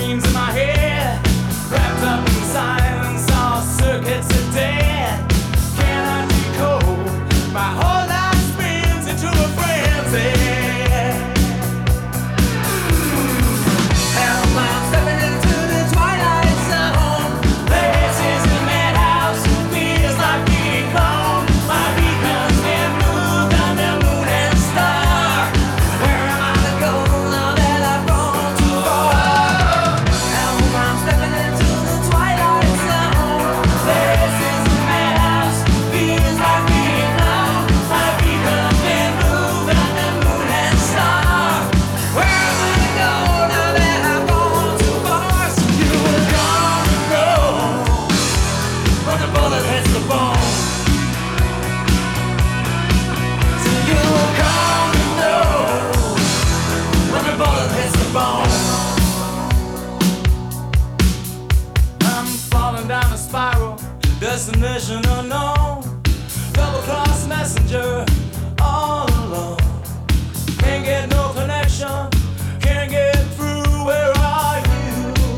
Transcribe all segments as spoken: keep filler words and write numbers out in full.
dreams in my head, wrapped up in silence, all circuits are dead. Cannot decode, my whole life spins into a frenzy. Hell, I'm stepping into the twilight zone. This is a madhouse, feels like being cloned. My beacon's been moved on the moon and star. Where am I to go now that I've gone too far? Hell, I'm stepping into the twilight zone. This is a madhouse, feels like being cloned. My beacon's been moved on the moon and star. Where am I to go now that I've gone too far? So you were gonna know when the bullet hits the bone. So you were gonna know when the bullet hits the bone. I'm falling down a spiral, destination unknown. Double cross messenger, all alone. Can't get no connection, can't get through. Where are you?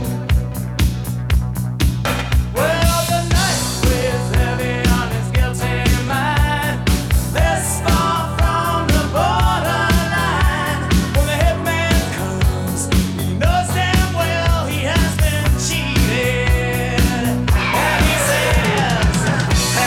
Well, the night weighs heavy on his guilty mind. This far from the borderline. When the hitman comes, he knows damn well he has been cheated. And he says,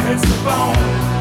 hurts the bone.